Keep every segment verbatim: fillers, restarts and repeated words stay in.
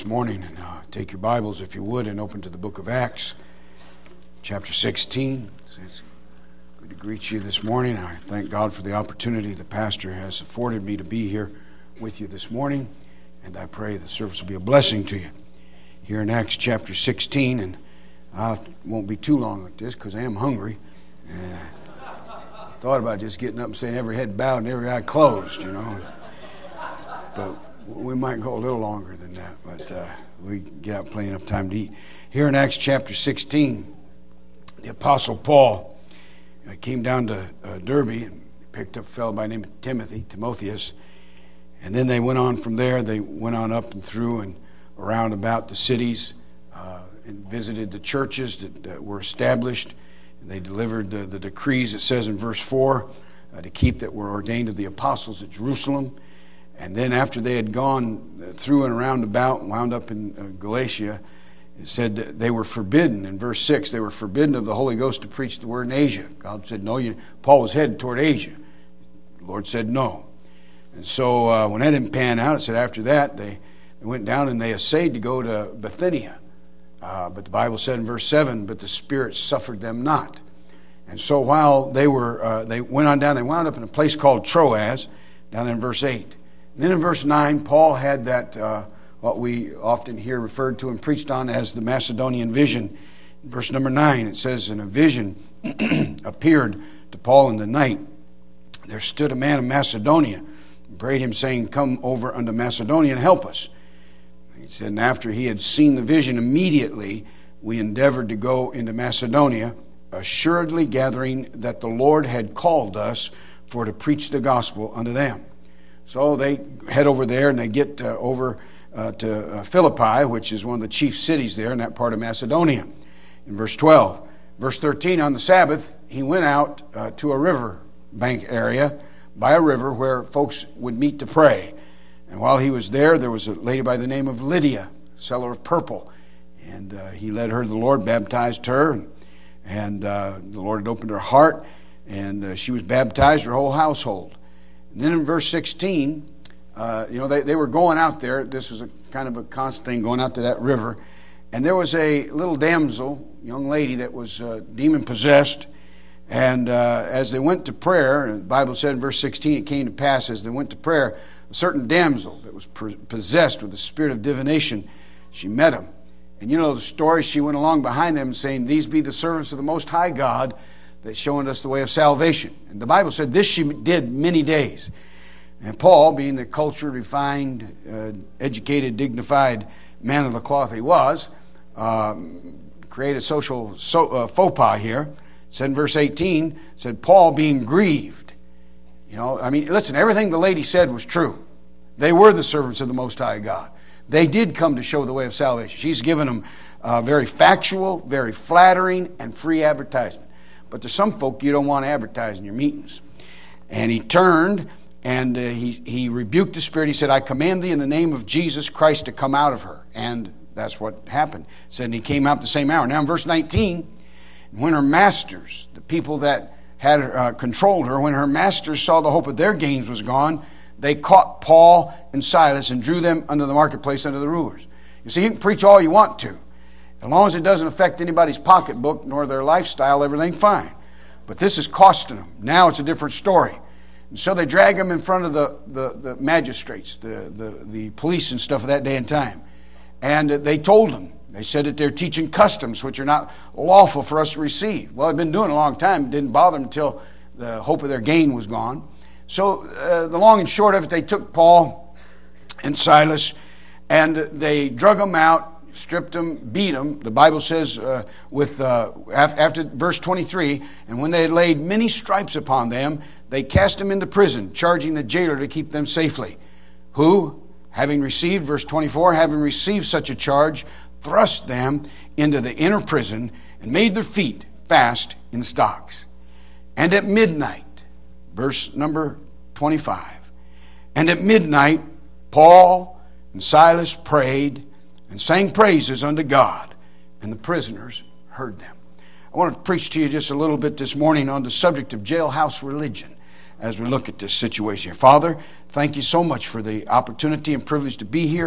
This morning, and uh, take your Bibles, if you would, and open to the book of Acts, chapter sixteen. It's good to greet you this morning. I thank God for the opportunity the pastor has afforded me to be here with you this morning, and I pray the service will be a blessing to you. Here in Acts chapter sixteen, and I won't be too long with this because I am hungry. Uh, thought about just getting up and saying every head bowed and every eye closed, you know. But we might go a little longer than that, but uh, we get out plenty enough time to eat. Here in Acts chapter sixteen, the Apostle Paul uh, came down to uh, Derbe and picked up a fellow by the name of Timothy, Timotheus, and then they went on from there. They went on up and through and around about the cities uh, and visited the churches that, that were established. And they delivered the, the decrees, it says in verse four, uh, to keep that were ordained of the apostles at Jerusalem. And then after they had gone through and around about and wound up in uh, Galatia, it said that they were forbidden. In verse six, they were forbidden of the Holy Ghost to preach the word in Asia. God said, no, you, Paul was headed toward Asia. The Lord said no. And so uh, when that didn't pan out, it said after that, they, they went down and they essayed to go to Bithynia. Uh, but the Bible said in verse seven, but the Spirit suffered them not. And so while they were, uh, they went on down, they wound up in a place called Troas, down in verse eight. And then in verse nine, Paul had that, uh, what we often hear referred to and preached on as the Macedonian vision. In verse number nine, it says, and a vision appeared to Paul in the night. There stood a man of Macedonia and prayed him, saying, come over unto Macedonia and help us. He said, and after he had seen the vision, immediately we endeavored to go into Macedonia, assuredly gathering that the Lord had called us for to preach the gospel unto them. So they head over there and they get uh, over uh, to uh, Philippi, which is one of the chief cities there in that part of Macedonia. In verse twelve, verse thirteen, on the Sabbath, he went out uh, to a river bank area by a river where folks would meet to pray. And while he was there, there was a lady by the name of Lydia, seller of purple. And uh, he led her to the Lord, baptized her, and, and uh, the Lord had opened her heart, and uh, she was baptized, her whole household. And then in verse sixteen, uh, you know, they, they were going out there. This was a kind of a constant thing, going out to that river. And there was a little damsel, young lady, that was uh, demon-possessed. And uh, as they went to prayer, and the Bible said in verse sixteen, it came to pass as they went to prayer, a certain damsel that was possessed with the spirit of divination, she met him. And you know the story, she went along behind them saying, these be the servants of the Most High God, that showing us the way of salvation. And the Bible said this she did many days. And Paul, being the cultured, refined, uh, educated, dignified man of the cloth he was, um, created social so, uh, faux pas here. Said in verse eighteen, said Paul being grieved. You know, I mean, listen, everything the lady said was true. They were the servants of the Most High God. They did come to show the way of salvation. She's given them uh, very factual, very flattering, and free advertisement. But there's some folk you don't want to advertise in your meetings. And he turned and uh, he, he rebuked the spirit. He said, I command thee in the name of Jesus Christ to come out of her. And that's what happened. It said, and he came out the same hour. Now in verse nineteen, when her masters, the people that had uh, controlled her, when her masters saw the hope of their gains was gone, they caught Paul and Silas and drew them unto the marketplace unto the rulers. You see, you can preach all you want to. As long as it doesn't affect anybody's pocketbook nor their lifestyle, everything fine. But this is costing them. Now it's a different story. And so they drag them in front of the, the, the magistrates, the, the, the police and stuff of that day and time. And they told them, they said that they're teaching customs which are not lawful for us to receive. Well, they've been doing it a long time. It didn't bother them until the hope of their gain was gone. So uh, the long and short of it, they took Paul and Silas and they drug them out, stripped them, beat them. The Bible says uh, with uh, after verse twenty-three, and when they had laid many stripes upon them, they cast them into prison, charging the jailer to keep them safely. Who, having received, verse twenty-four, having received such a charge, thrust them into the inner prison and made their feet fast in stocks. And at midnight, verse number twenty-five, and at midnight Paul and Silas prayed and sang praises unto God, and the prisoners heard them. I want to preach to you just a little bit this morning on the subject of jailhouse religion as we look at this situation. Father, thank you so much for the opportunity and privilege to be here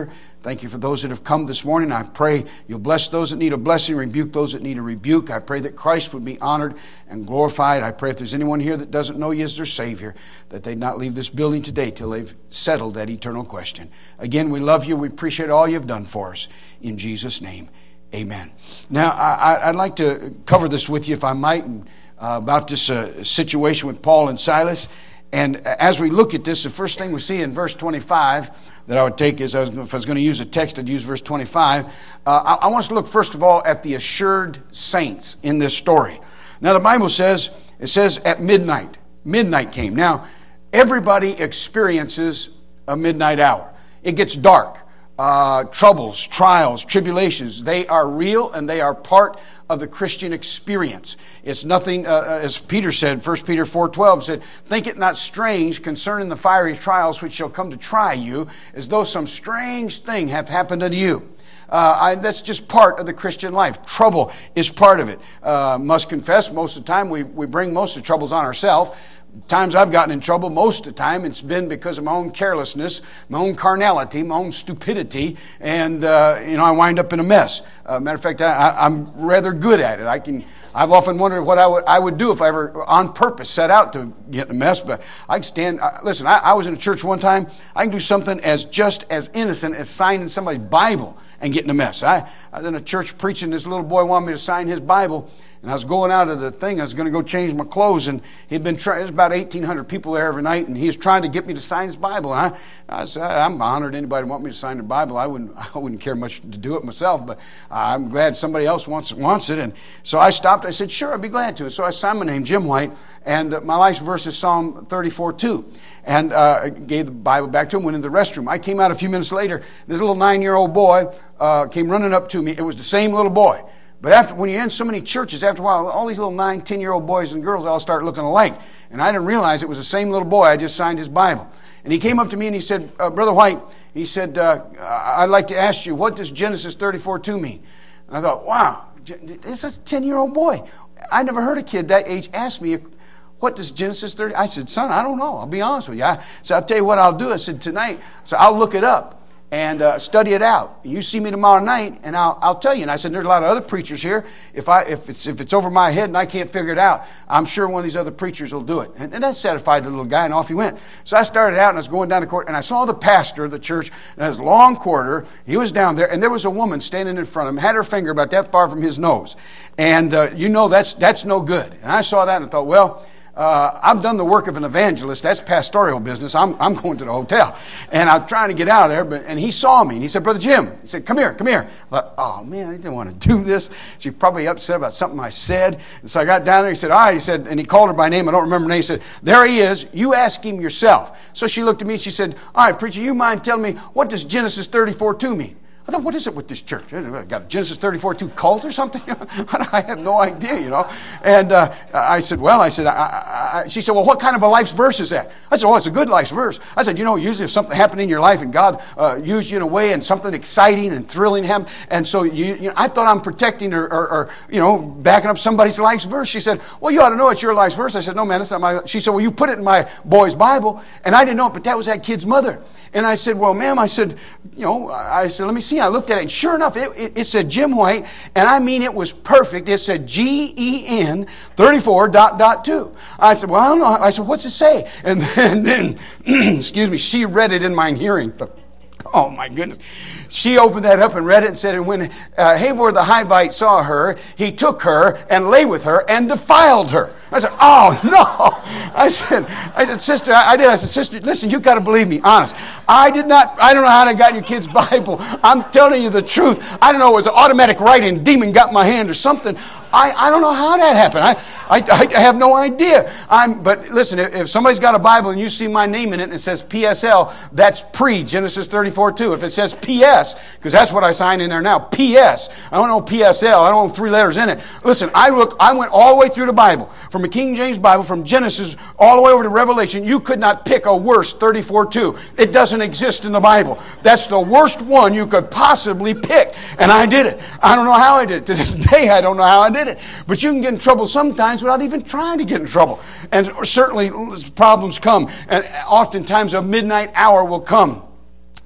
Thank you for those that have come this morning. I pray you'll bless those that need a blessing, rebuke those that need a rebuke. I pray that Christ would be honored and glorified. I pray if there's anyone here that doesn't know you as their Savior, that they'd not leave this building today till they've settled that eternal question. Again, we love you. We appreciate all you've done for us. In Jesus' name, amen. Now, I, I'd like to cover this with you, if I might, and, uh, about this uh, situation with Paul and Silas. And as we look at this, the first thing we see in verse twenty-five that I would take is, I was, if I was going to use a text, I'd use verse twenty-five. Uh, I, I want us to look first of all at the assured saints in this story. Now the Bible says, it says at midnight. Midnight came. Now, everybody experiences a midnight hour. It gets dark. Uh, troubles, trials, tribulations, they are real and they are part of the Christian experience. It's nothing, uh, as Peter said, First Peter four twelve said, think it not strange concerning the fiery trials which shall come to try you, as though some strange thing hath happened unto you. Uh, I, that's just part of the Christian life. Trouble is part of it. Uh, must confess, most of the time we, we bring most of the troubles on ourselves. Times I've gotten in trouble, most of the time it's been because of my own carelessness, my own carnality, my own stupidity, and uh, you know I wind up in a mess. Uh, matter of fact, I, I, I'm rather good at it. I can. I've often wondered what I would I would do if I ever on purpose set out to get in a mess. But I can stand. Uh, listen, I, I was in a church one time. I can do something as just as innocent as signing somebody's Bible and getting a mess. I, I was in a church preaching. This little boy wanted me to sign his Bible. And I was going out of the thing. I was going to go change my clothes, and he'd been trying. There's about eighteen hundred people there every night, and he was trying to get me to sign his Bible. And I, I said, I'm honored anybody want me to sign the Bible. I wouldn't, I wouldn't care much to do it myself, but I'm glad somebody else wants wants it. And so I stopped. I said, sure, I'd be glad to. So I signed my name, Jim White, and my life's verse is Psalm thirty-four two. And uh, gave the Bible back to him. Went in the restroom. I came out a few minutes later. This little nine-year-old boy uh, came running up to me. It was the same little boy. But after, when you're in so many churches, after a while, all these little nine, ten-year-old boys and girls all start looking alike. And I didn't realize it was the same little boy. I just signed his Bible. And he came up to me and he said, uh, Brother White, he said, uh, I'd like to ask you, what does Genesis thirty-four two mean? And I thought, wow, this is a ten-year-old boy. I never heard a kid that age ask me, what does Genesis thirty? I said, son, I don't know. I'll be honest with you. I said, I'll tell you what I'll do. I said, tonight, so I'll look it up and uh, study it out. You see me tomorrow night, and I'll, I'll tell you. And I said, there's a lot of other preachers here. If I if it's if it's over my head and I can't figure it out, I'm sure one of these other preachers will do it. And, and that satisfied the little guy, and off he went. So I started out, and I was going down the court, and I saw the pastor of the church in his long corridor. He was down there, and there was a woman standing in front of him, had her finger about that far from his nose. And uh, you know that's that's no good. And I saw that and I thought, well, Uh, I've done the work of an evangelist. That's pastoral business. I'm, I'm going to the hotel. And I'm trying to get out of there. But, and he saw me. And he said, Brother Jim. He said, come here, come here. I thought, oh, man, I didn't want to do this. She's probably upset about something I said. And so I got down there. He said, all right. He said, and he called her by name. I don't remember her name. He said, there he is. You ask him yourself. So she looked at me and she said, all right, preacher, you mind telling me, what does Genesis thirty-four two mean? I thought, what is it with this church? Got a Genesis thirty-four two cult or something? I have no idea, you know. And uh, I said, well, I said, I, I, I, she said, well, what kind of a life's verse is that? I said, oh, it's a good life's verse. I said, you know, usually if something happened in your life and God uh, used you in a way and something exciting and thrilling happened, and so you, you know, I thought I'm protecting or, or, or, you know, backing up somebody's life's verse. She said, well, you ought to know it's your life's verse. I said, no, man, it's not my. She said, well, you put it in my boy's Bible, and I didn't know it, but that was that kid's mother. And I said, well, ma'am, I said, you know, I said, let me see. I looked at it, and sure enough, it, it, it said Jim White, and I mean it was perfect. It said G E N thirty-four dot dot two. I said, well, I don't know. I said, what's it say? And then, then excuse me, she read it in my hearing. Oh, my goodness. She opened that up and read it and said, and when uh, Havor the Hivite saw her, he took her and lay with her and defiled her. I said, oh, no. I said, I said, sister, I, I did. I said, sister, listen, you got to believe me, honest. I did not, I don't know how I got your kid's Bible. I'm telling you the truth. I don't know, it was an automatic writing demon got in my hand or something. I, I don't know how that happened. I, I, I have no idea. I'm, but listen, if, if somebody's got a Bible and you see my name in it and it says P S L, that's pre-Genesis thirty-four two. If it says P S, because that's what I signed in there now, P S. I don't know P S L. I don't know three letters in it. Listen, I look. I went all the way through the Bible, from a King James Bible, from Genesis all the way over to Revelation. You could not pick a worse thirty-four two. It doesn't exist in the Bible. That's the worst one you could possibly pick. And I did it. I don't know how I did it. To this day, I don't know how I did it. But you can get in trouble sometimes without even trying to get in trouble. And certainly problems come. And oftentimes a midnight hour will come.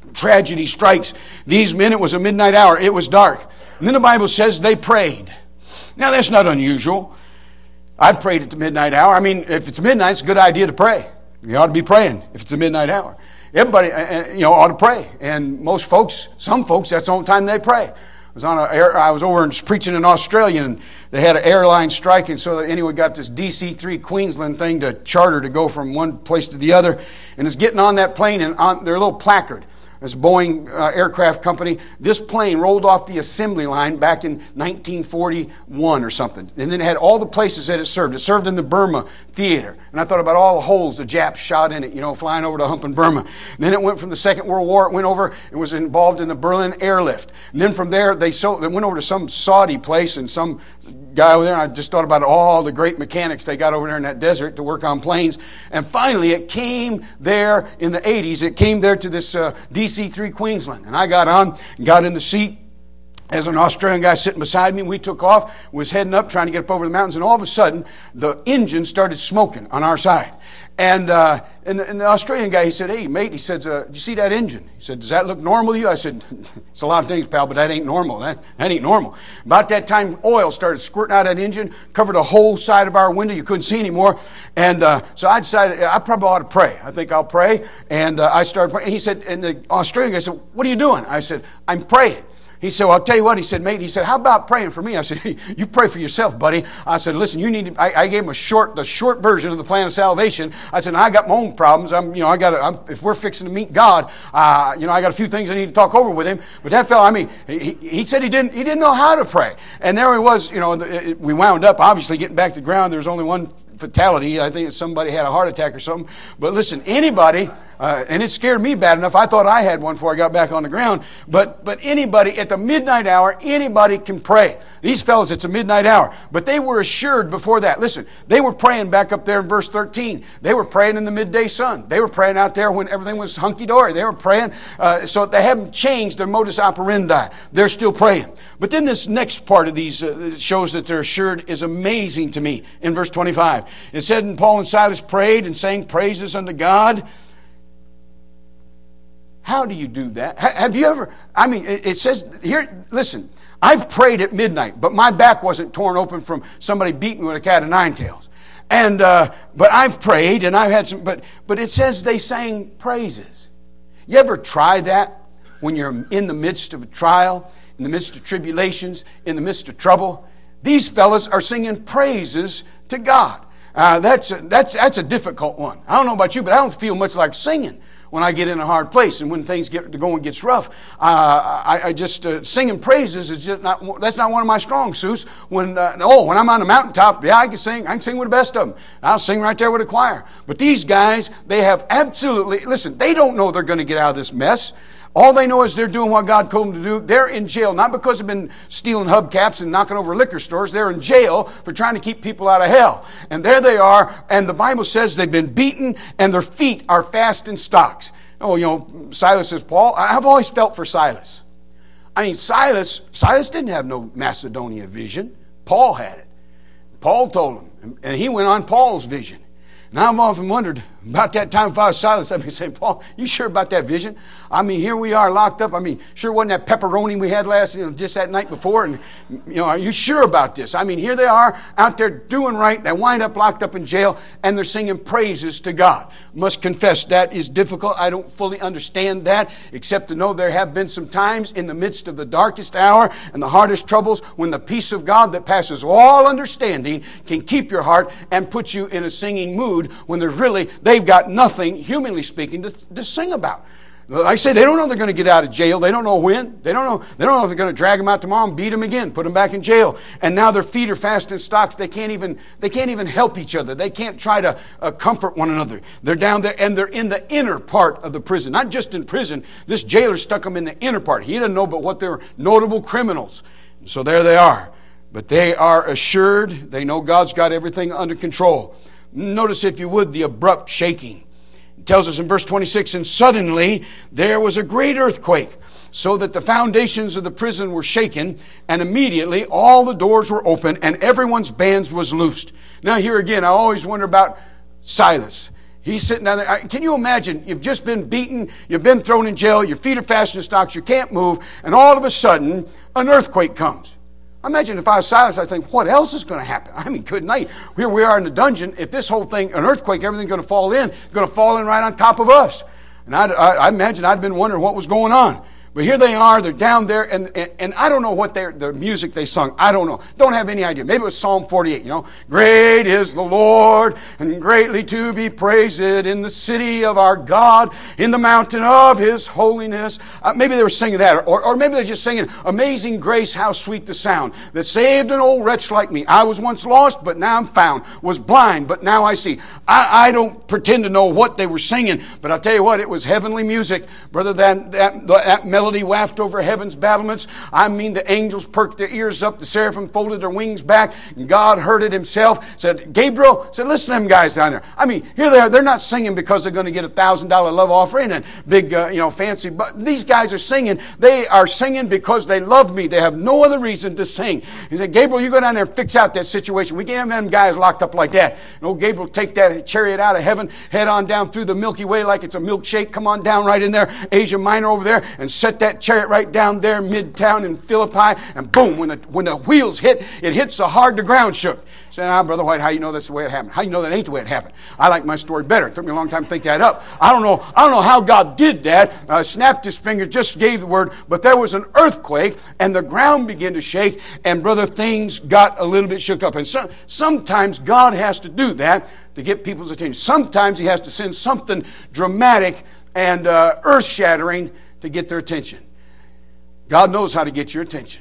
tragedy strikes these men. It was a midnight hour. It was dark. And then the Bible says they prayed. Now, that's not unusual. I've prayed at the midnight hour. I mean, if it's midnight, it's a good idea to pray. You ought to be praying if it's a midnight hour. Everybody, you know, ought to pray. And most folks, some folks, that's the only time they pray. I was on a air, I was over and preaching in Australia, and they had an airline strike, and so anyway, got this D C three Queensland thing to charter to go from one place to the other, and it's getting on that plane, and on their little placard, this Boeing uh, aircraft company, this plane rolled off the assembly line back in nineteen forty-one or something. And then it had all the places that it served. It served in the Burma theater. And I thought about all the holes the Japs shot in it, you know, flying over to hump in Burma. And then it went from the Second World War, it went over, it was involved in the Berlin airlift. And then from there, they, so, they went over to some Saudi place, and some guy over there, and I just thought about all the great mechanics they got over there in that desert to work on planes. And finally, it came there in the eighties. It came there to this uh, D C three Queensland. And I got on, got in the seat. As an Australian guy sitting beside me, we took off, was heading up, trying to get up over the mountains, and all of a sudden, the engine started smoking on our side. And, uh, and, the, and the Australian guy, he said, "Hey, mate," he said, uh, "do you see that engine?" He said, "Does that look normal to you?" I said, "It's a lot of things, pal, but that ain't normal. That, that ain't normal." About that time, oil started squirting out of that engine, covered the whole side of our window. You couldn't see anymore. And uh, so I decided, I probably ought to pray. I think I'll pray. And uh, I started praying. He said, and the Australian guy said, "What are you doing?" I said, "I'm praying." He said, "Well, I'll tell you what." He said, "Mate," he said, "how about praying for me?" I said, "Hey, you pray for yourself, buddy." I said, "Listen, you need to," I, I gave him a short, the short version of the plan of salvation. I said, "I got my own problems. I'm, you know, I got to, if we're fixing to meet God, uh, you know, I got a few things I need to talk over with him." But that fellow, I mean, he, he said he didn't, he didn't know how to pray. And there he was, you know, the, it, we wound up, obviously, getting back to the ground. There was only one fatality. I think somebody had a heart attack or something. But listen, anybody, uh, and it scared me bad enough. I thought I had one before I got back on the ground. But but anybody at the midnight hour, anybody can pray. These fellows, it's a midnight hour. But they were assured before that. Listen, they were praying back up there in verse thirteen. They were praying in the midday sun. They were praying out there when everything was hunky-dory. They were praying. Uh, so they haven't changed their modus operandi. They're still praying. But then this next part of these uh, shows that they're assured is amazing to me. In verse twenty-five, it said, "And Paul and Silas prayed and sang praises unto God." How do you do that? Have you ever, I mean, it says here, listen, I've prayed at midnight, but my back wasn't torn open from somebody beating me with a cat of nine tails. And, uh, but I've prayed and I've had some, but, but it says they sang praises. You ever try that when you're in the midst of a trial, in the midst of tribulations, in the midst of trouble? These fellas are singing praises to God. Uh, that's, a, that's, that's a difficult one. I don't know about you, but I don't feel much like singing when I get in a hard place and when things get the going gets rough. Uh, I, I just uh, singing praises is just not, that's not one of my strong suits. When uh, oh, when I'm on the mountaintop, yeah, I can sing. I can sing with the best of them. I'll sing right there with the choir. But these guys, they have absolutely, listen, they don't know they're going to get out of this mess. All they know is they're doing what God told them to do. They're in jail, not because they've been stealing hubcaps and knocking over liquor stores. They're in jail for trying to keep people out of hell. And there they are, and the Bible says they've been beaten, and their feet are fast in stocks. Oh, you know, Silas says, Paul, I've always felt for Silas. I mean, Silas, Silas didn't have no Macedonia vision. Paul had it. Paul told him, and he went on Paul's vision. And I've often wondered about that time if I was Silas, I'd be saying, Paul, you sure about that vision? I mean, here we are locked up. I mean, sure wasn't that pepperoni we had last, you know, just that night before? And, you know, are you sure about this? I mean, here they are out there doing right. They wind up locked up in jail, and they're singing praises to God. Must confess that is difficult. I don't fully understand that, except to know there have been some times in the midst of the darkest hour and the hardest troubles when the peace of God that passes all understanding can keep your heart and put you in a singing mood when there's really, they've got nothing, humanly speaking, to, to sing about. Like I say, they don't know they're going to get out of jail. They don't know when. They don't know. They don't know if they're going to drag them out tomorrow and beat them again, put them back in jail. And now their feet are fast in stocks. They can't even. They can't even help each other. They can't try to uh, comfort one another. They're down there, and they're in the inner part of the prison. Not just in prison. This jailer stuck them in the inner part. He didn't know but what they're notable criminals. And so there they are. But they are assured. They know God's got everything under control. Notice, if you would, the abrupt shaking. It tells us in verse twenty-six, and suddenly there was a great earthquake, so that the foundations of the prison were shaken, and immediately all the doors were open, and everyone's bands was loosed. Now here again, I always wonder about Silas. He's sitting down there. Can you imagine? You've just been beaten. You've been thrown in jail. Your feet are fastened in stocks. You can't move. And all of a sudden, an earthquake comes. Imagine if I was Silas, I'd think, what else is going to happen? I mean, good night. Here we are in the dungeon. If this whole thing, an earthquake, everything's going to fall in, it's going to fall in right on top of us. And I, I, I imagine I'd been wondering what was going on. But here they are, they're down there, and, and, and I don't know what their the music they sung. I don't know. Don't have any idea. Maybe it was Psalm forty-eight, you know. Great is the Lord, and greatly to be praised in the city of our God, in the mountain of His holiness. Uh, maybe they were singing that, or, or maybe they're just singing, Amazing Grace, how sweet the sound, that saved an old wretch like me. I was once lost, but now I'm found. Was blind, but now I see. I, I don't pretend to know what they were singing, but I'll tell you what, it was heavenly music. Brother, that, that, that melody wafted over heaven's battlements. I mean, the angels perked their ears up, the seraphim folded their wings back, and God heard it Himself. Said, Gabriel, said, listen to them guys down there. I mean, here they are. They're not singing because they're going to get a thousand dollar love offering and big, uh, you know, fancy. But these guys are singing. They are singing because they love me. They have no other reason to sing. He said, Gabriel, you go down there and fix out that situation. We can't have them guys locked up like that. And old Gabriel take that chariot out of heaven, head on down through the Milky Way like it's a milkshake. Come on down right in there, Asia Minor over there, and set that chariot right down there midtown in Philippi, and boom, when the when the wheels hit, it hit so hard the ground shook. Say, ah, Brother White, how you know that's the way it happened? How you know that ain't the way it happened? I like my story better. It took me a long time to think that up. I don't know. I don't know how God did that. Uh, snapped His finger, just gave the word, but there was an earthquake, and the ground began to shake, and brother, things got a little bit shook up. And so, sometimes God has to do that to get people's attention. Sometimes He has to send something dramatic and uh, earth-shattering to get their attention. God knows how to get your attention.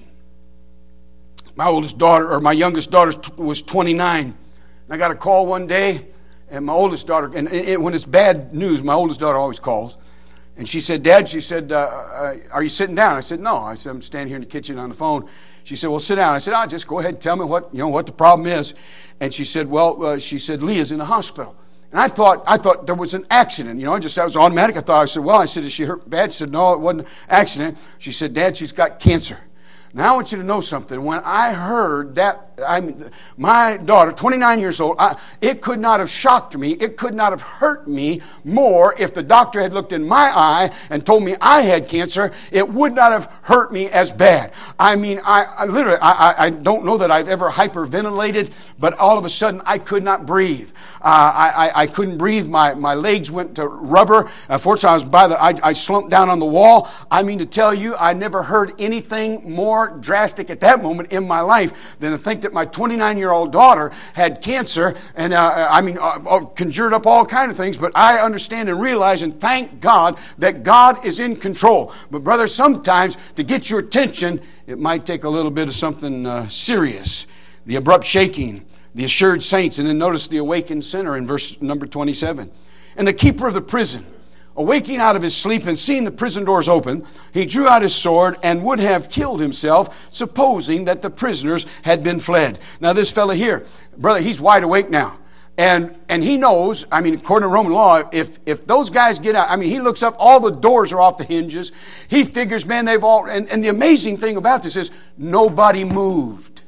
My oldest daughter, or my youngest daughter, was twenty-nine. I got a call one day, and my oldest daughter, and it, when it's bad news, my oldest daughter always calls. And she said, Dad, she said, uh, are you sitting down? I said, no. I said, I'm standing here in the kitchen on the phone. She said, well, sit down. I said, ah, just go ahead and tell me what, you know, what the problem is. And she said, well, uh, she said, Leah's in the hospital. And I thought, I thought there was an accident. You know, I just, that was automatic. I thought, I said, well, I said, is she hurt bad? She said, no, it wasn't an accident. She said, Dad, she's got cancer. Now I want you to know something. When I heard that, I mean, my daughter, twenty-nine years old, I, it could not have shocked me. It could not have hurt me more if the doctor had looked in my eye and told me I had cancer. It would not have hurt me as bad. I mean, I, I literally, I, I don't know that I've ever hyperventilated, but all of a sudden I could not breathe. Uh, I, I, I couldn't breathe. My, my legs went to rubber. Unfortunately, I was by the, I, I slumped down on the wall. I mean to tell you, I never heard anything more drastic at that moment in my life than to think that my twenty-nine-year-old daughter had cancer, and uh, I mean, uh, conjured up all kinds of things, but I understand and realize and thank God that God is in control. But brother, sometimes to get your attention, it might take a little bit of something uh, serious. The abrupt shaking, the assured saints, and then notice the awakened sinner in verse number twenty-seven. And the keeper of the prison, awaking out of his sleep and seeing the prison doors open, he drew out his sword and would have killed himself, supposing that the prisoners had been fled. Now this fella here, brother, he's wide awake now. And and he knows, I mean, according to Roman law, if if those guys get out, I mean, he looks up, all the doors are off the hinges. He figures, man, they've all, and, and the amazing thing about this is nobody moved.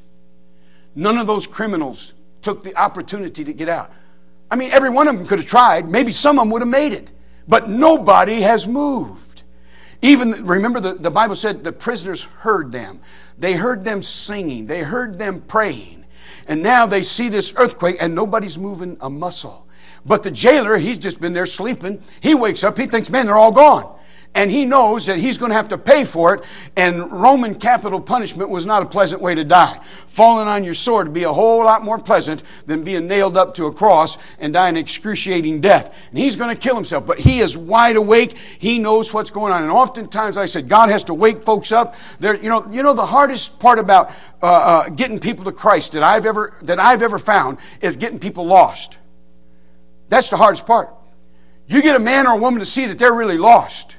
None of those criminals took the opportunity to get out. I mean, every one of them could have tried. Maybe some of them would have made it. But nobody has moved. Even, remember, the, the Bible said the prisoners heard them. They heard them singing. They heard them praying. And now they see this earthquake and nobody's moving a muscle. But the jailer, he's just been there sleeping. He wakes up. He thinks, man, they're all gone. And he knows that he's going to have to pay for it. And Roman capital punishment was not a pleasant way to die. Falling on your sword would be a whole lot more pleasant than being nailed up to a cross and die an excruciating death. And he's going to kill himself. But he is wide awake. He knows what's going on. And oftentimes, I said, God has to wake folks up. There, you know, you know, the hardest part about uh, uh, getting people to Christ that I've ever that I've ever found is getting people lost. That's the hardest part. You get a man or a woman to see that they're really lost,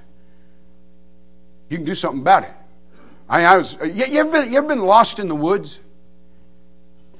you can do something about it. I, I was. You, you ever been? You ever been lost in the woods?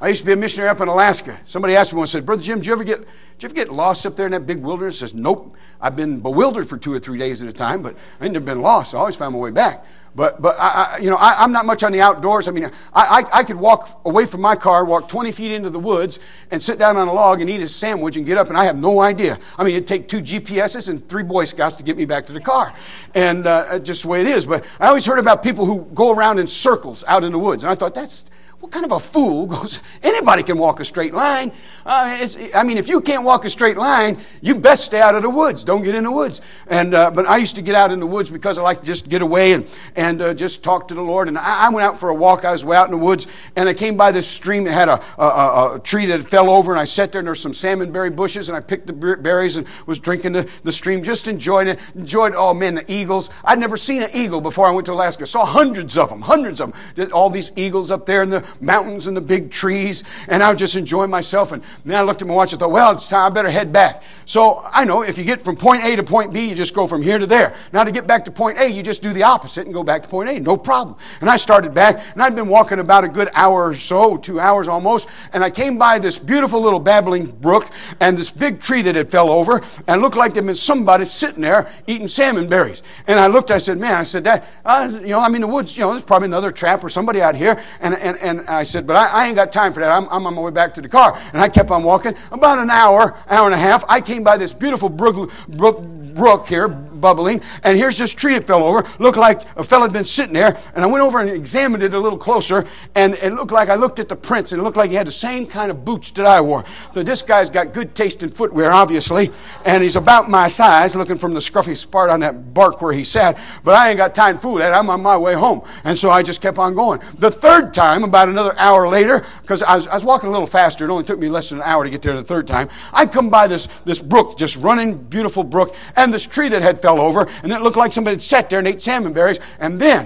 I used to be a missionary up in Alaska. Somebody asked me once, said, Brother Jim, did you ever get, did you ever get lost up there in that big wilderness? I said, nope. I've been bewildered for two or three days at a time, but I ain't never been lost. I always found my way back. But, but I, I, you know, I, I'm not much on the outdoors. I mean, I, I, I could walk away from my car, walk twenty feet into the woods, and sit down on a log and eat a sandwich and get up, and I have no idea. I mean, it'd take two G P S's and three Boy Scouts to get me back to the car. And uh, just the way it is. But I always heard about people who go around in circles out in the woods. And I thought, that's... what kind of a fool goes, anybody can walk a straight line. Uh, it's, I mean, if you can't walk a straight line, you best stay out of the woods. Don't get in the woods. And uh, But I used to get out in the woods because I like to just get away and, and uh, just talk to the Lord. And I, I went out for a walk. I was way out in the woods, and I came by this stream that had a, a, a, a tree that fell over, and I sat there, and there were some salmonberry bushes, and I picked the berries and was drinking the, the stream, just enjoying it. Enjoyed, oh man, the eagles. I'd never seen an eagle before I went to Alaska. Saw hundreds of them, hundreds of them. All these eagles up there in the mountains and the big trees, and I was just enjoying myself. And then I looked at my watch and thought, well, it's time, I better head back. So I know if you get from point A to point B, you just go from here to there. Now to get back to point A, you just do the opposite and go back to point A, no problem. And I started back, and I'd been walking about a good hour or so, two hours almost, and I came by this beautiful little babbling brook and this big tree that had fell over, and it looked like there was somebody sitting there eating salmon berries. And I looked, I said, man, I said, that, uh, you know, I'm in the woods, you know, there's probably another trap or somebody out here. And, and, and I said, but I, I ain't got time for that. I'm, I'm on my way back to the car. And I kept on walking. About an hour, hour and a half, I came by this beautiful brook, brook, brook here, bubbling, and here's this tree that fell over. Looked like a fella had been sitting there, and I went over and examined it a little closer, and it looked like I looked at the prints, and it looked like he had the same kind of boots that I wore. So this guy's got good taste in footwear, obviously, and he's about my size, looking from the scruffy spot on that bark where he sat, but I ain't got time to fool that. I'm on my way home, and so I just kept on going. The third time, about another hour later, because I was, I was walking a little faster, it only took me less than an hour to get there the third time, I come by this, this brook, just running, beautiful brook, and this tree that had fell over, and it looked like somebody had sat there and ate salmon berries. And then,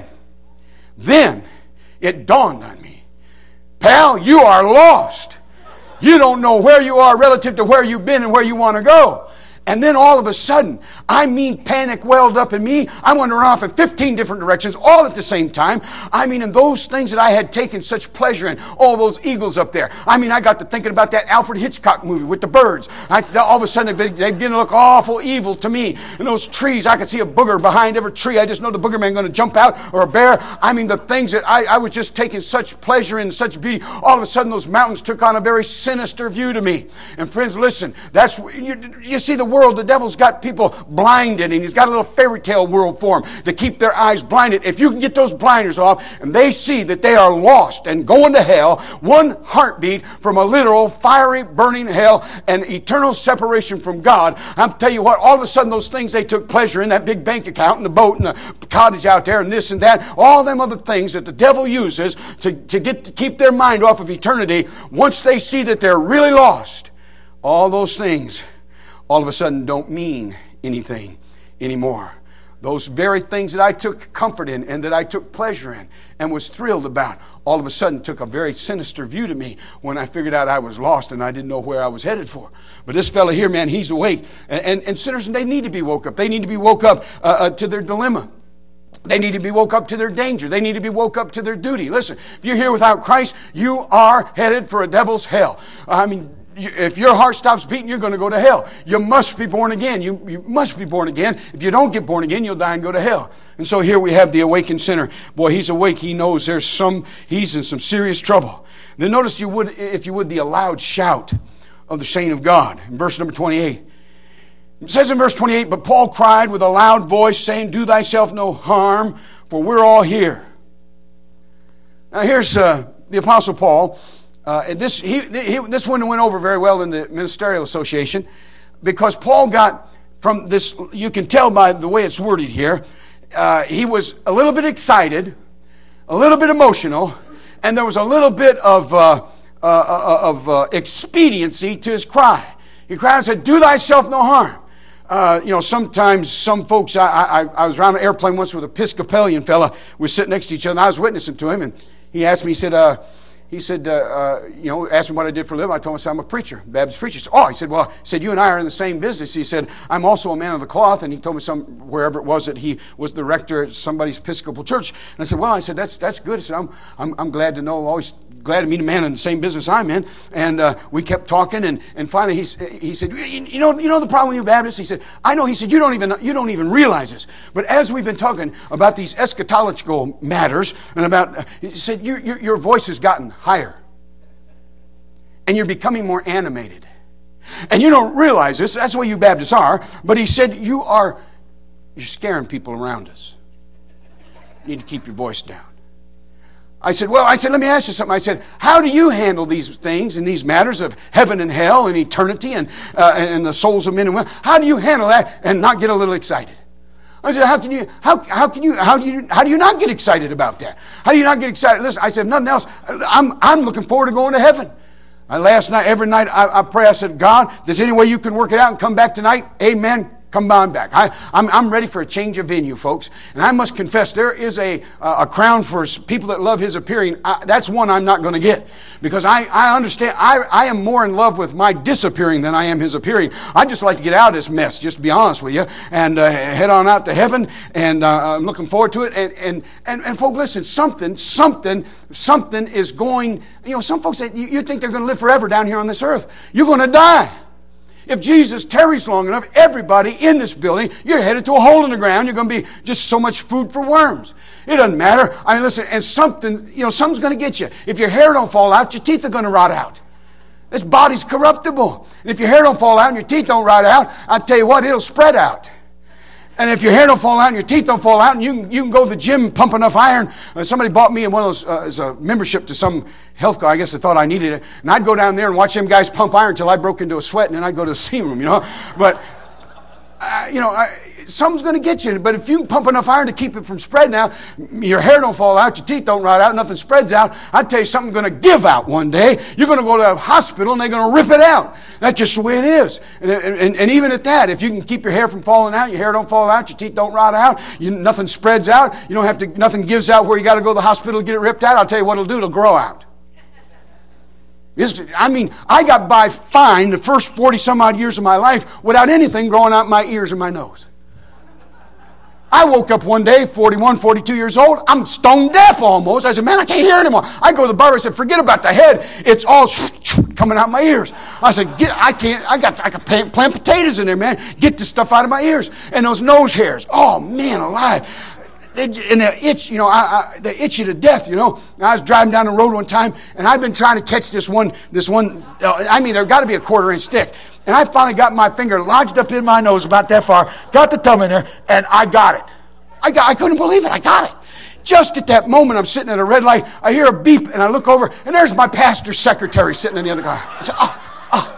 then it dawned on me, pal, you are lost. You don't know where you are relative to where you've been and where you want to go. And then all of a sudden, I mean, panic welled up in me. I wanted to run off in fifteen different directions, all at the same time. I mean, and those things that I had taken such pleasure in, all those eagles up there. I mean, I got to thinking about that Alfred Hitchcock movie with the birds. I, all of a sudden, they, they begin to look awful evil to me. And those trees, I could see a booger behind every tree. I just know the booger man going to jump out, or a bear. I mean, the things that I, I was just taking such pleasure in, such beauty. All of a sudden, those mountains took on a very sinister view to me. And friends, listen, that's you, you see the world, the devil's got people blinded, and he's got a little fairy tale world for them to keep their eyes blinded. If you can get those blinders off and they see that they are lost and going to hell, one heartbeat from a literal fiery burning hell and eternal separation from God, I'll tell you what, all of a sudden those things they took pleasure in, that big bank account and the boat and the cottage out there and this and that, all them other things that the devil uses to, to get to keep their mind off of eternity, once they see that they're really lost, all those things all of a sudden don't mean anything anymore. Those very things that I took comfort in and that I took pleasure in and was thrilled about, all of a sudden took a very sinister view to me when I figured out I was lost and I didn't know where I was headed for. But this fella here, man, he's awake. And, and, and sinners, they need to be woke up. They need to be woke up uh, uh, to their dilemma. They need to be woke up to their danger. They need to be woke up to their duty. Listen, if you're here without Christ, you are headed for a devil's hell. I mean, if your heart stops beating, you're going to go to hell. You must be born again. You, you must be born again. If you don't get born again, you'll die and go to hell. And so here we have the awakened sinner. Boy, he's awake. He knows there's some, he's in some serious trouble. Then notice you would, if you would, the loud shout of the saint of God. In verse number twenty-eight. It says in verse twenty-eight, but Paul cried with a loud voice, saying, do thyself no harm, for we're all here. Now here's uh, the Apostle Paul. Uh, and this he, he, this one went over very well in the Ministerial Association, because Paul got from this, you can tell by the way it's worded here, uh, he was a little bit excited, a little bit emotional, and there was a little bit of, uh, uh, of uh, expediency to his cry. He cried and said, do thyself no harm. Uh, you know, sometimes some folks, I, I, I was around an airplane once with an Episcopalian fella. We were sitting next to each other, and I was witnessing to him, and he asked me, he said, uh, he said, uh, uh, you know, asked me what I did for a living. I told him I said, I'm a preacher, Baptist preacher. He said, oh, he said, well, he said, you and I are in the same business. He said, I'm also a man of the cloth. And he told me some, wherever it was that he was the rector at somebody's Episcopal church. And I said, well, I said, that's that's good. I said, I'm, I'm, I'm glad to know, always glad to meet a man in the same business I'm in. And uh, we kept talking, and, and finally he, he said, you know, you know the problem with you Baptists? He said, I know. He said, you don't even you don't even realize this. But as we've been talking about these eschatological matters, and about, uh, he said, your, your, your voice has gotten higher. And you're becoming more animated. And you don't realize this. That's the way you Baptists are. But he said, you are, you're scaring people around us. You need to keep your voice down. I said, well, I said, let me ask you something. I said, how do you handle these things and these matters of heaven and hell and eternity and uh, and the souls of men and women? How do you handle that and not get a little excited? I said, how can you, how, how can you, how do you, how do you not get excited about that? How do you not get excited? Listen, I said, if nothing else, I'm, I'm looking forward to going to heaven. I, last night, every night I, I pray, I said, God, if there's any way you can work it out and come back tonight, amen. Come on back. I, I'm, I'm ready for a change of venue, folks. And I must confess, there is a, a crown for people that love His appearing. I, that's one I'm not going to get. Because I, I understand, I, I am more in love with my disappearing than I am His appearing. I'd just like to get out of this mess, just to be honest with you, and uh, head on out to heaven, and uh, I'm looking forward to it. And, and, and, and folks, listen, something, something, something is going, you know, some folks, you, you think they're going to live forever down here on this earth. You're going to die. If Jesus tarries long enough, everybody in this building, you're headed to a hole in the ground. You're going to be just so much food for worms. It doesn't matter. I mean, listen, and something, you know, something's going to get you. If your hair don't fall out, your teeth are going to rot out. This body's corruptible. And if your hair don't fall out and your teeth don't rot out, I tell you what, it'll spread out. And if your hair don't fall out and your teeth don't fall out, and you can, you can go to the gym and pump enough iron. Uh, somebody bought me one of those uh, as a membership to some health guy. I guess they thought I needed it. And I'd go down there and watch them guys pump iron until I broke into a sweat, and then I'd go to the steam room, you know. But, uh, you know, I, something's going to get you. But if you pump enough iron to keep it from spreading out, your hair don't fall out, your teeth don't rot out, nothing spreads out, I tell you something's going to give out one day. You're going to go to a hospital and they're going to rip it out. That's just the way it is. And, and, and even at that, if you can keep your hair from falling out, your hair don't fall out, your teeth don't rot out, you, nothing spreads out, you don't have to, nothing gives out where you got to go to the hospital to get it ripped out, I'll tell you what it'll do, it'll grow out. It's, I mean, I got by fine the first forty some odd years of my life without anything growing out my ears or my nose. I woke up one day, forty-one, forty-two years old. I'm stone deaf almost. I said, man, I can't hear anymore. I go to the barber. I said, forget about the head. It's all coming out my ears. I said, Get, I can't, I got, I got plant, plant potatoes in there, man. Get this stuff out of my ears. And those nose hairs. Oh, man alive. And the itch, you know, I, I, they itch you to death, you know. I was driving down the road one time, and I've been trying to catch this one, this one, uh, I mean, there's got to be a quarter inch stick. And I finally got my finger lodged up in my nose about that far, got the thumb in there, and I got it. I, got, I couldn't believe it. I got it. Just at that moment, I'm sitting at a red light. I hear a beep, and I look over, and there's my pastor's secretary sitting in the other car. I said, oh, oh.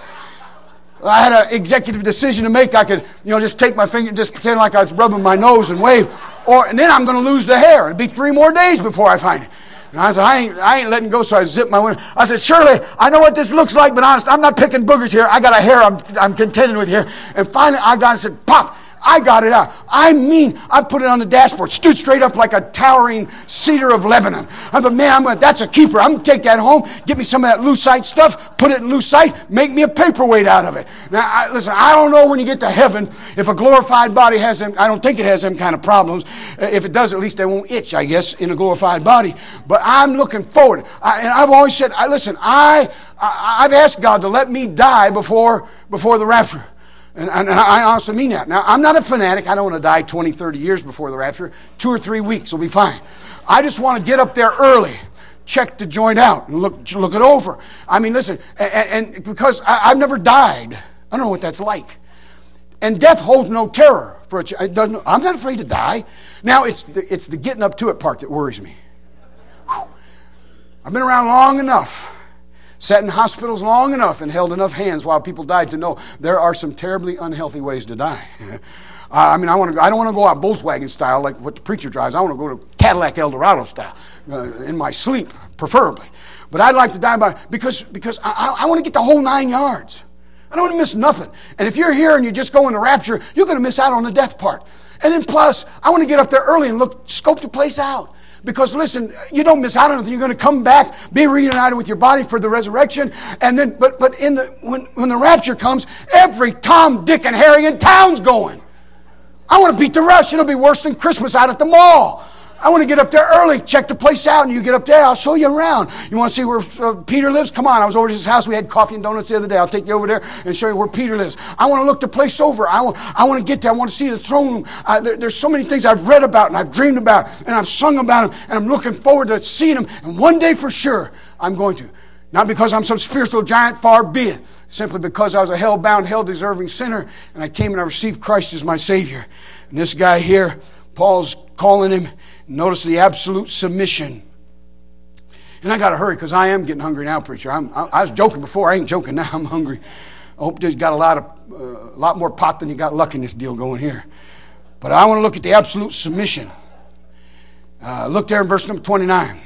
I had an executive decision to make. I could, you know, just take my finger and just pretend like I was rubbing my nose and wave. Or, and then I'm going to lose the hair. It'll be three more days before I find it. And I said, I ain't, I ain't letting go, so I zipped my window. I said, Shirley, I know what this looks like, but honest, I'm not picking boogers here. I got a hair I'm, I'm contending with here. And finally, I got it and said, pop. I got it out. I mean, I put it on the dashboard, stood straight up like a towering cedar of Lebanon. I thought, man, I'm gonna, that's a keeper. I'm going to take that home, get me some of that lucite stuff, put it in lucite, make me a paperweight out of it. Now, I, listen, I don't know when you get to heaven if a glorified body has them. I don't think it has them kind of problems. If it does, at least they won't itch, I guess, in a glorified body. But I'm looking forward. I, and I've always said, I, listen, I, I, I've asked God to let me die before, before the rapture. And, and I honestly mean that. Now, I'm not a fanatic. I don't want to die twenty, thirty years before the rapture. Two or three weeks will be fine. I just want to get up there early, check the joint out, and look look it over. I mean, listen, and, and because I, I've never died, I don't know what that's like. And death holds no terror for a ch- it doesn't. I'm not afraid to die. Now, it's the, it's the getting up to it part that worries me. Whew. I've been around long enough. Sat in hospitals long enough and held enough hands while people died to know there are some terribly unhealthy ways to die. I mean, I want to. I don't want to go out Volkswagen style like what the preacher drives. I want to go to Cadillac Eldorado style uh, in my sleep, preferably. But I'd like to die by because because I, I want to get the whole nine yards. I don't want to miss nothing. And if you're here and you just go in the rapture, you're going to miss out on the death part. And then plus, I want to get up there early and look, scope the place out. Because listen, you don't miss out on anything. You're going to come back, be reunited with your body for the resurrection. And then, but but in the when, when the rapture comes, every Tom, Dick, and Harry in town's going. I want to beat the rush. It'll be worse than Christmas out at the mall. I want to get up there early, check the place out, and you get up there, I'll show you around. You want to see where uh, Peter lives? Come on, I was over to his house. We had coffee and donuts the other day. I'll take you over there and show you where Peter lives. I want to look the place over. I want, I want to get there. I want to see the throne room. Uh, there, there's so many things I've read about and I've dreamed about and I've sung about them, and I'm looking forward to seeing them. And one day for sure, I'm going to. Not because I'm some spiritual giant, far be it. Simply because I was a hell-bound, hell-deserving sinner, and I came and I received Christ as my Savior. And this guy here, Paul's calling him. Notice the absolute submission. And I got to hurry because I am getting hungry now, preacher. I'm, I, I was joking before. I ain't joking now. I'm hungry. I hope you got a lot of uh, a lot more pot than you got luck in this deal going here. But I want to look at the absolute submission. Uh, look there in verse number twenty-nine.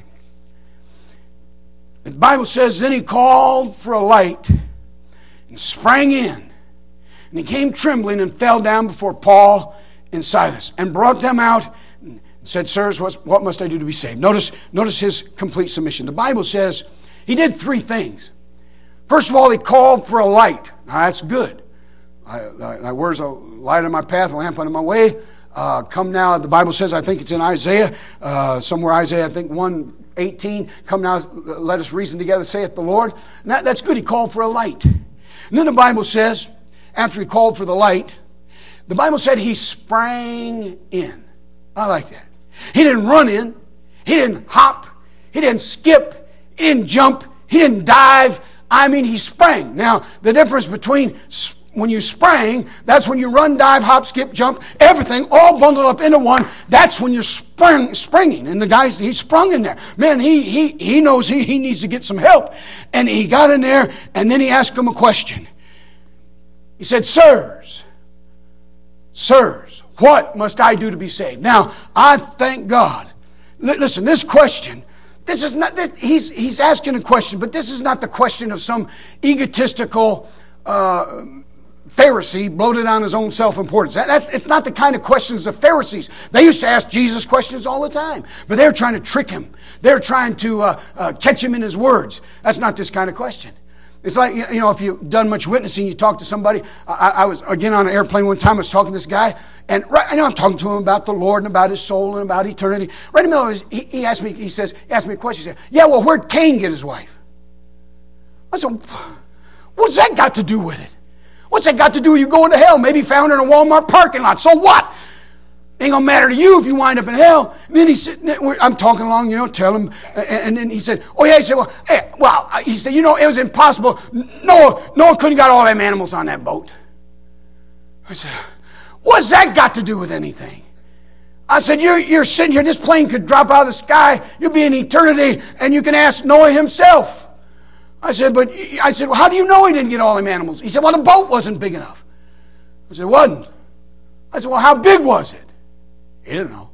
The Bible says, then he called for a light and sprang in. And he came trembling and fell down before Paul and Silas and brought them out and said, sirs, what must I do to be saved? Notice, notice his complete submission. The Bible says he did three things. First of all, he called for a light. Now, that's good. Thy words are a light on my path, a lamp on my way. Uh, come now, the Bible says, I think it's in Isaiah, uh, somewhere Isaiah, I think one eighteen, come now, let us reason together, saith the Lord. And that, that's good. He called for a light. And then the Bible says, after he called for the light, the Bible said he sprang in. I like that. He didn't run in. He didn't hop. He didn't skip. He didn't jump. He didn't dive. I mean, he sprang. Now, the difference between when you sprang, that's when you run, dive, hop, skip, jump, everything all bundled up into one. That's when you're sprang, springing. And the guy, he sprung in there. Man, he he he knows he, he needs to get some help. And he got in there, and then he asked him a question. He said, sirs, sirs, what must I do to be saved? Now, I thank God. L- listen, this question, this is not, this, he's, he's asking a question, but this is not the question of some egotistical uh, Pharisee bloated on his own self-importance. That, that's, it's not the kind of questions the Pharisees. They used to ask Jesus questions all the time, but they were trying to trick him. They were trying to uh, uh, catch him in his words. That's not this kind of question. It's like, you know, if you've done much witnessing, you talk to somebody. I, I was, again, on an airplane one time. I was talking to this guy, and right, I know I'm talking to him about the Lord and about his soul and about eternity. Right in the middle of his, he, he asked me, he says, he asked me a question. He said, yeah, well, where'd Cain get his wife? I said, what's that got to do with it? What's that got to do with you going to hell? Maybe found her in a Walmart parking lot. So what? Ain't gonna matter to you if you wind up in hell. And then he said, I'm talking along, you know, tell him. And then he said, oh yeah, he said, well, hey, well, he said, you know, it was impossible. Noah, Noah couldn't got all them animals on that boat. I said, what's that got to do with anything? I said, you're, you're sitting here, this plane could drop out of the sky, you'll be in eternity, and you can ask Noah himself. I said, but, I said, well, how do you know he didn't get all them animals? He said, well, the boat wasn't big enough. I said, it wasn't. I said, well, how big was it? He didn't know.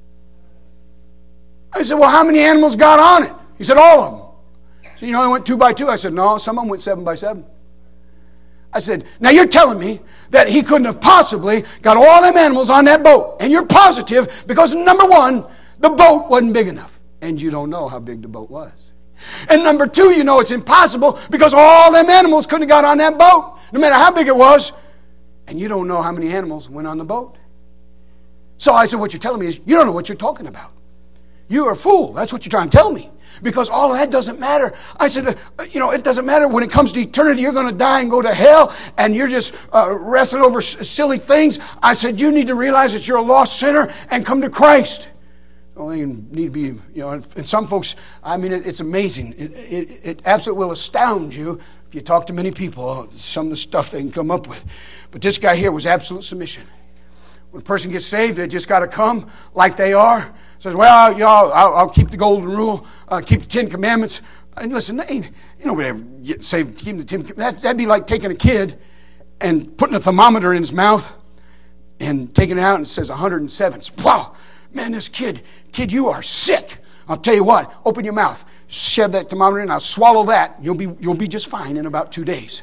I said, well, how many animals got on it? He said, all of them. So, you know, it went two by two. I said, no, some of them went seven by seven. I said, now you're telling me that he couldn't have possibly got all them animals on that boat. And you're positive because, number one, the boat wasn't big enough. And you don't know how big the boat was. And number two, you know it's impossible because all them animals couldn't have got on that boat, no matter how big it was. And you don't know how many animals went on the boat. So I said, what you're telling me is you don't know what you're talking about. You're a fool. That's what you're trying to tell me. Because all of that doesn't matter. I said, uh, you know, it doesn't matter. When it comes to eternity, you're going to die and go to hell, and you're just uh, wrestling over s- silly things. I said, you need to realize that you're a lost sinner and come to Christ. Well, you need to be, you know, and some folks, I mean, it, it's amazing. It, it, it absolutely will astound you if you talk to many people, some of the stuff they can come up with. But this guy here was absolute submission. When a person gets saved, they just got to come like they are. Says, well, y'all, I'll, I'll keep the golden rule, uh, keep the Ten Commandments. And listen, they ain't, you know, ever get saved, keep the Ten Commandments. That'd be like taking a kid and putting a thermometer in his mouth and taking it out and it says one hundred seven. Wow, man, this kid, kid, you are sick. I'll tell you what, open your mouth, shove that thermometer in, I'll swallow that. You'll be, you'll be just fine in about two days.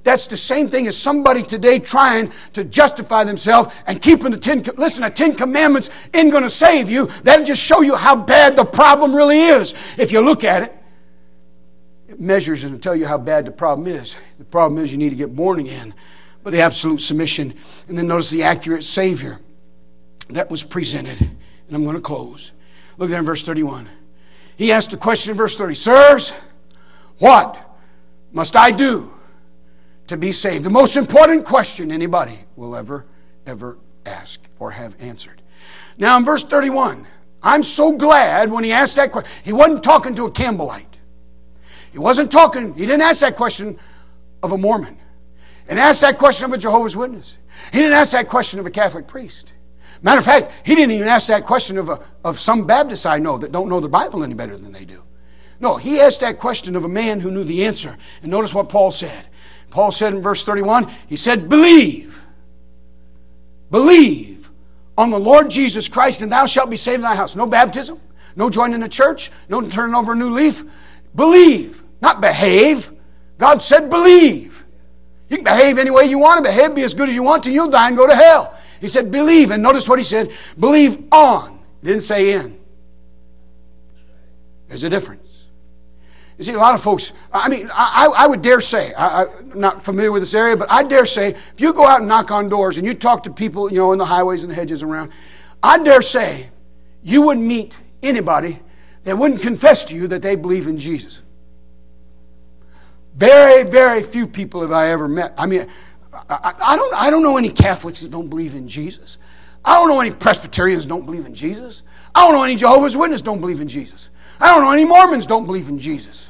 that's the same thing as somebody today trying to justify themselves and keeping the Ten... Listen, the Ten Commandments ain't going to save you. That'll just show you how bad the problem really is. If you look at it, it measures and tell you how bad the problem is. The problem is you need to get born again. But the absolute submission. And then notice the accurate Savior that was presented. And I'm going to close. Look there in verse thirty-one. He asked the question in verse thirty, Sirs, what must I do to be saved? The most important question anybody will ever, ever ask or have answered. Now in verse thirty-one, I'm so glad when he asked that question. He wasn't talking to a Campbellite. He wasn't talking, he didn't ask that question of a Mormon. And ask that question of a Jehovah's Witness. He didn't ask that question of a Catholic priest. Matter of fact, he didn't even ask that question of, a, of some Baptists I know that don't know the Bible any better than they do. No, he asked that question of a man who knew the answer. And notice what Paul said. Paul said in verse thirty-one, he said, Believe. Believe on the Lord Jesus Christ and thou shalt be saved in thy house. No baptism, no joining the church, no turning over a new leaf. Believe, not behave. God said believe. You can behave any way you want to behave, be as good as you want to, you'll die and go to hell. He said, believe. And notice what he said, believe on. Didn't say in. There's a difference. You see, a lot of folks, I mean, I, I would dare say, I, I'm not familiar with this area, but I dare say, if you go out and knock on doors and you talk to people, you know, in the highways and the hedges around, I dare say you wouldn't meet anybody that wouldn't confess to you that they believe in Jesus. Very, very few people have I ever met. I mean, I, I, don't, I don't know any Catholics that don't believe in Jesus. I don't know any Presbyterians that don't believe in Jesus. I don't know any Jehovah's Witnesses don't believe in Jesus. I don't know any Mormons don't believe in Jesus.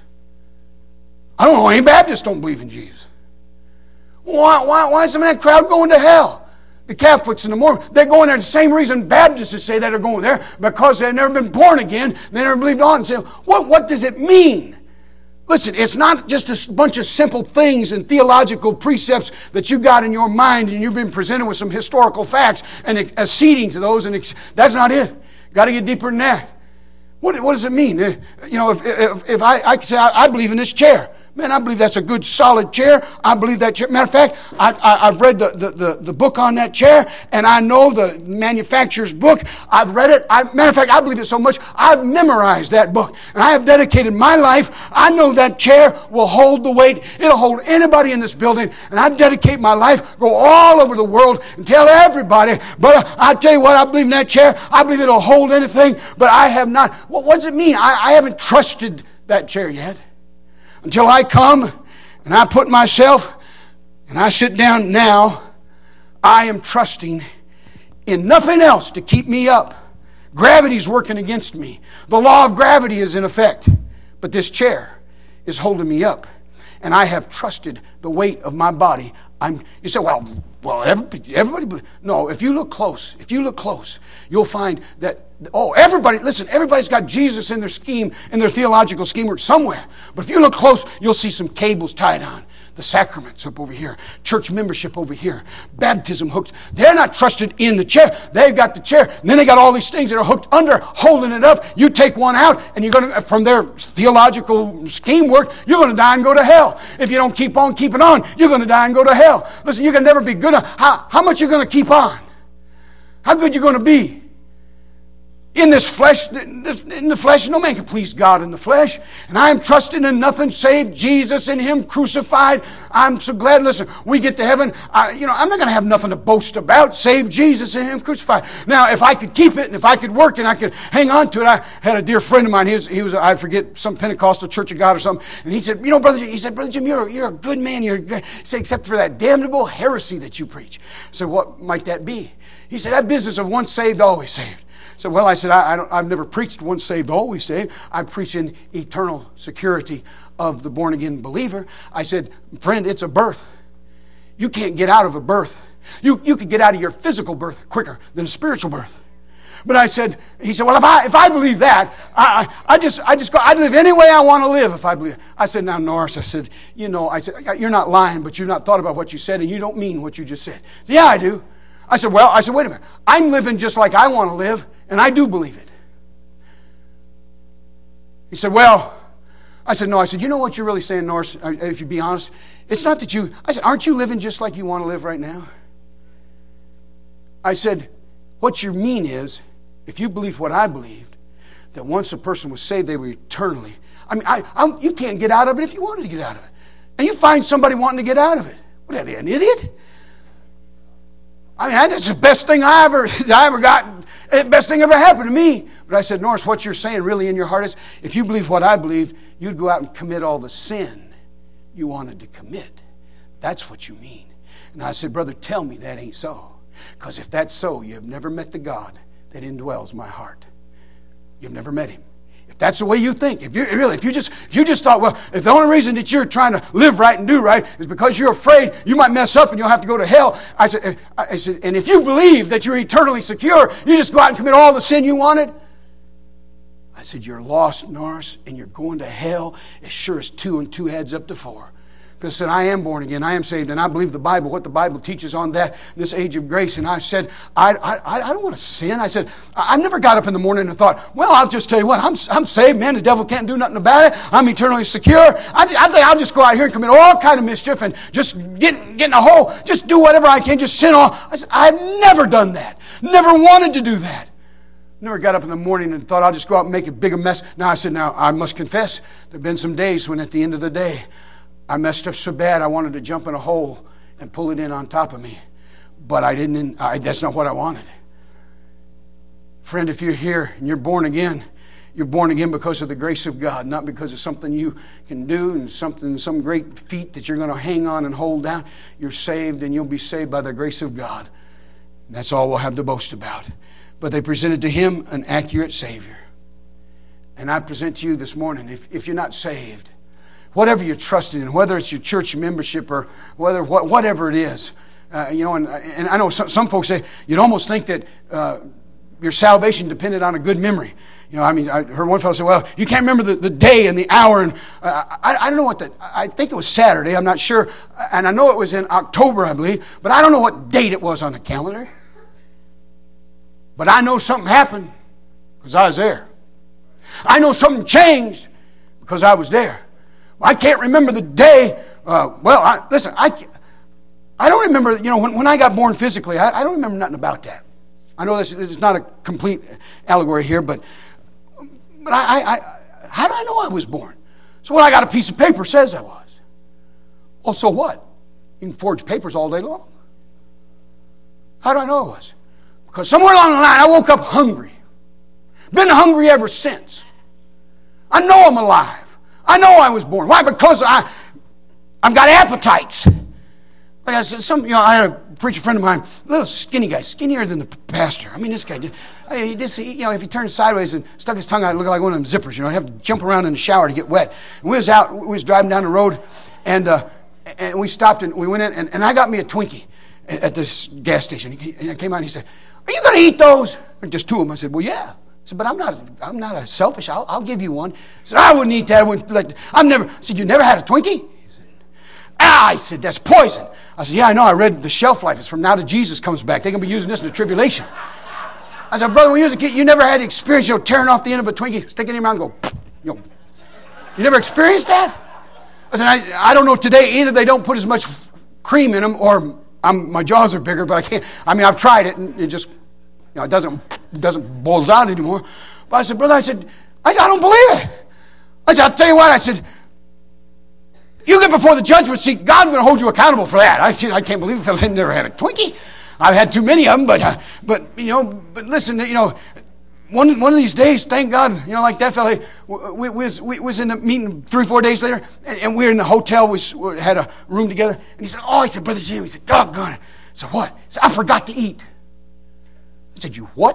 I don't know any Baptists don't believe in Jesus. Why, why, why is some of that crowd going to hell? The Catholics and the Mormons, they're going there the same reason Baptists say that they're going there, because they've never been born again, they never believed on. And say, what, what does it mean? Listen, it's not just a bunch of simple things and theological precepts that you got in your mind and you've been presented with some historical facts and acceding to those. And that's not it. Got to get deeper than that. What, what does it mean? You know, if, if, if I, I can say, I, I believe in this chair. Man, I believe that's a good, solid chair. I believe that chair. Matter of fact, I, I, I've read the, the, the, the book on that chair, and I know the manufacturer's book. I've read it. I, matter of fact, I believe it so much, I've memorized that book. And I have dedicated my life. I know that chair will hold the weight. It'll hold anybody in this building. And I dedicate my life, go all over the world, and tell everybody, but I tell you what, I believe in that chair. I believe it'll hold anything, but I have not. Well, what does it mean? I, I haven't trusted that chair yet. Until I come and I put myself and I sit down now, I am trusting in nothing else to keep me up. Gravity's working against me. The law of gravity is in effect. But this chair is holding me up. And I have trusted the weight of my body. I'm, you say, well, well, everybody, everybody, no, if you look close, if you look close, you'll find that, oh, everybody, listen, everybody's got Jesus in their scheme, in their theological scheme work somewhere. But if you look close, you'll see some cables tied on. The sacraments up over here. Church membership over here. Baptism hooked. They're not trusted in the chair. They've got the chair. And then they got all these things that are hooked under, holding it up. You take one out, and you're going to, from their theological scheme work, you're going to die and go to hell. If you don't keep on keeping on, you're going to die and go to hell. Listen, you can never be good. How, how much are you going to keep on? How good you going to be? In this flesh, in the flesh, no man can please God in the flesh. And I am trusting in nothing save Jesus and Him crucified. I'm so glad. Listen, we get to heaven. I, you know, I'm not going to have nothing to boast about save Jesus and Him crucified. Now, if I could keep it and if I could work and I could hang on to it, I had a dear friend of mine. He was, he was I forget, some Pentecostal Church of God or something. And he said, you know, brother, he said, Brother Jim, you're, you're a good man. You're good. He said, except for that damnable heresy that you preach. I said, what might that be? He said, that business of once saved, always saved. So, well, I said, I, I don't, I've never preached once saved, always saved. I preach in eternal security of the born-again believer. I said, friend, it's a birth. You can't get out of a birth. You, you could get out of your physical birth quicker than a spiritual birth. But I said, he said, well, if I if I believe that, I, I, I just I just go, I'd live any way I want to live if I believe it. I said, now, Norris, I said, you know, I said, you're not lying, but you've not thought about what you said, and you don't mean what you just said. Said, yeah, I do. I said, well, I said, wait a minute. I'm living just like I want to live, and I do believe it. He said, well, I said, no. I said, you know what you're really saying, Norris, if you be honest? It's not that you, I said, aren't you living just like you want to live right now? I said, what you mean is, if you believe what I believed, that once a person was saved, they were eternally. I mean, I, I, you can't get out of it if you wanted to get out of it. And you find somebody wanting to get out of it. What are they, an idiot? I mean, that's the best thing I ever, I ever got, the best thing ever happened to me. But I said, Norris, what you're saying really in your heart is, if you believe what I believe, you'd go out and commit all the sin you wanted to commit. That's what you mean. And I said, brother, tell me that ain't so. Because if that's so, you've never met the God that indwells my heart. You've never met him. If that's the way you think, if you really, if you just, if you just thought, well, if the only reason that you're trying to live right and do right is because you're afraid you might mess up and you'll have to go to hell, I said, I said, and if you believe that you're eternally secure, you just go out and commit all the sin you wanted. I said, you're lost, Norris, and you're going to hell as sure as two and two adds up to four. Because I said, I am born again, I am saved, and I believe the Bible, what the Bible teaches on that, this age of grace. And I said, I, I, I don't want to sin. I said, I never got up in the morning and thought, well, I'll just tell you what, I'm, I'm saved, man. The devil can't do nothing about it. I'm eternally secure. I, I think I'll just go out here and commit all kind of mischief and just get, get in a hole, just do whatever I can, just sin all. I said, I've never done that. Never wanted to do that. Never got up in the morning and thought I'll just go out and make a bigger mess. Now I said, now I must confess, there have been some days when at the end of the day, I messed up so bad I wanted to jump in a hole and pull it in on top of me. But I didn't, I, that's not what I wanted. Friend, if you're here and you're born again, you're born again because of the grace of God, not because of something you can do and something, some great feat that you're going to hang on and hold down. You're saved, and you'll be saved by the grace of God. And that's all we'll have to boast about. But they presented to him an accurate Savior. And I present to you this morning, if, if you're not saved, whatever you're trusting in, whether it's your church membership or whether what, whatever it is, uh, you know, and, and I know some, some folks say you'd almost think that uh, your salvation depended on a good memory. You know, I mean, I heard one fellow say, well, you can't remember the, the day and the hour. And uh, I, I don't know what that, I think it was Saturday, I'm not sure. And I know it was in October, I believe, but I don't know what date it was on the calendar. But I know something happened because I was there. I know something changed because I was there. I can't remember the day. Uh, well, I, listen, I, I don't remember, you know, when, when I got born physically, I, I don't remember nothing about that. I know this, this is not a complete allegory here, but, but I, I, I, how do I know I was born? So when I got a piece of paper, says I was. Well, so what? You can forge papers all day long. How do I know I was? Because somewhere along the line, I woke up hungry. Been hungry ever since. I know I'm alive. I know I was born. Why? Because I, I've got appetites. Like I said, some, you know, I had a preacher friend of mine, a little skinny guy, skinnier than the pastor. I mean, this guy, he just, he, you know, if he turned sideways and stuck his tongue out, it looked like one of them zippers. You know, he'd have to jump around in the shower to get wet. And we was out, we was driving down the road, and uh, and we stopped and we went in, and, and I got me a Twinkie at this gas station. He, and I came out and he said, "Are you going to eat those?" And just two of them. I said, "Well, yeah." I said, but I'm not, I'm not a selfish. I'll, I'll give you one. I said, I wouldn't eat that. I wouldn't like, I've never, I said, you never had a Twinkie? He said, ah, I said, that's poison. I said, yeah, I know. I read the shelf life. It's from now to Jesus comes back. They're going to be using this in the tribulation. I said, brother, when you was a kid, you never had the experience, you know, tearing off the end of a Twinkie, stick it in your mouth and go, you know. You never experienced that? I said, I, I don't know today. Either they don't put as much cream in them or I'm, my jaws are bigger, but I can't. I mean, I've tried it and it just, you know, it doesn't, it doesn't bulge out anymore. But I said, brother, I said, I said, I don't believe it. I said, I'll tell you what, I said, you get before the judgment seat, God's going to hold you accountable for that. I said, I can't believe it. I never had a Twinkie. I've had too many of them, but, uh, but you know, but listen, you know, one, one of these days, thank God, you know, like that fella, we, we, was, we was in the meeting three, four days later, and, and we were in the hotel, we, we had a room together, and he said, oh, he said, Brother Jim, he said, doggone it. I said, what? He said, I forgot to eat. I said, you what?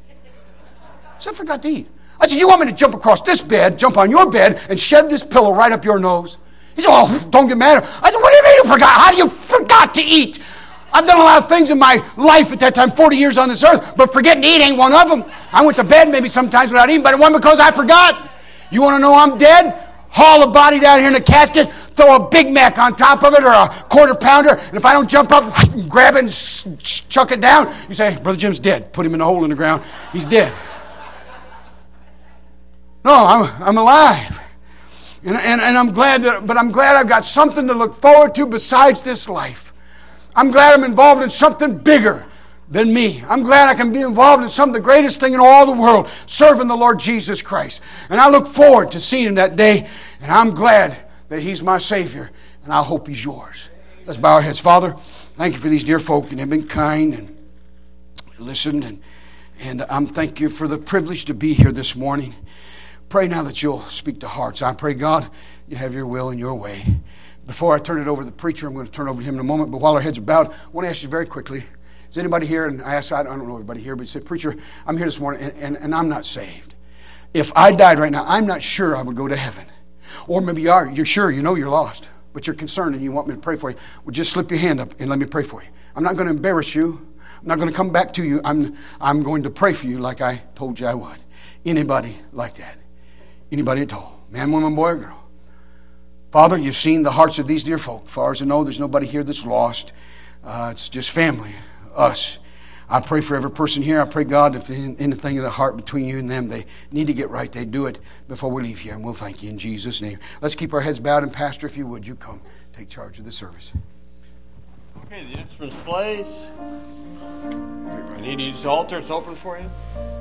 I said, I forgot to eat. I said, you want me to jump across this bed, jump on your bed, and shed this pillow right up your nose? He said, oh, don't get mad. I said, what do you mean you forgot? How do you forgot to eat? I've done a lot of things in my life at that time, forty years on this earth, but forgetting to eat ain't one of them. I went to bed maybe sometimes without eating, but it wasn't because I forgot. You want to know I'm dead? Haul a body down here in a casket, throw a Big Mac on top of it or a quarter pounder, and if I don't jump up, grab it and chuck it down, you say, Brother Jim's dead. Put him in a hole in the ground. He's dead. No, I'm, I'm alive. And, and, and I'm glad that, but I'm glad I've got something to look forward to besides this life. I'm glad I'm involved in something bigger than me. I'm glad I can be involved in some of the greatest thing in all the world, serving the Lord Jesus Christ. And I look forward to seeing Him that day. And I'm glad that He's my Savior, and I hope He's yours. Let's bow our heads. Father, thank you for these dear folk, and they've been kind and listened. And, and I'm thank you for the privilege to be here this morning. Pray now that you'll speak to hearts. I pray, God, you have your will and your way. Before I turn it over to the preacher, I'm going to turn it over to him in a moment. But while our heads are bowed, I want to ask you very quickly, is anybody here, and I ask, I don't know everybody here, but you say, preacher, I'm here this morning, and, and, and I'm not saved. If I died right now, I'm not sure I would go to heaven. Or maybe you are, you're sure, you know you're lost, but you're concerned and you want me to pray for you. Well, just slip your hand up and let me pray for you. I'm not going to embarrass you. I'm not going to come back to you. I'm, I'm going to pray for you like I told you I would. Anybody like that? Anybody at all? Man, woman, boy, or girl? Father, you've seen the hearts of these dear folk. As far as I know, there's nobody here that's lost. Uh, it's just family, us. I pray for every person here. I pray, God, if there's anything in the heart between you and them, they need to get right. They do it before we leave here, and we'll thank you in Jesus' name. Let's keep our heads bowed, and Pastor, if you would, you come take charge of the service. Okay, the instruments plays. I need to use the altar. It's open for you.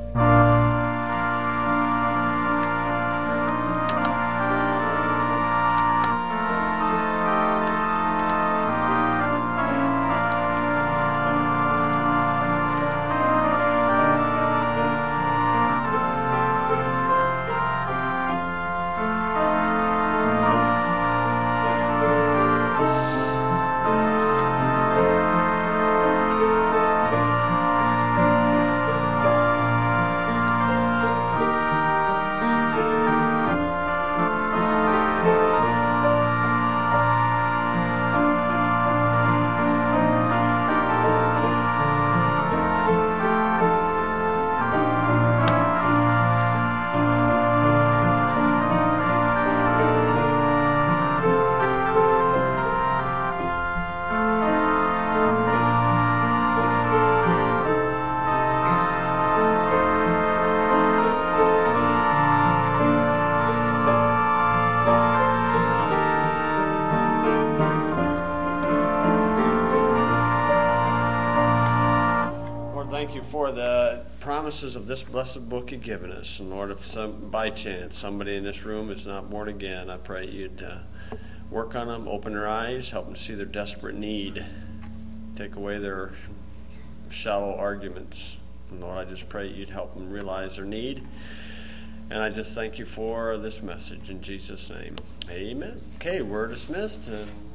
For the promises of this blessed book you've given us. And Lord, if some, by chance somebody in this room is not born again, I pray you'd uh, work on them, open their eyes, help them see their desperate need, take away their shallow arguments. And Lord, I just pray you'd help them realize their need. And I just thank you for this message in Jesus' name. Amen. Okay, we're dismissed. And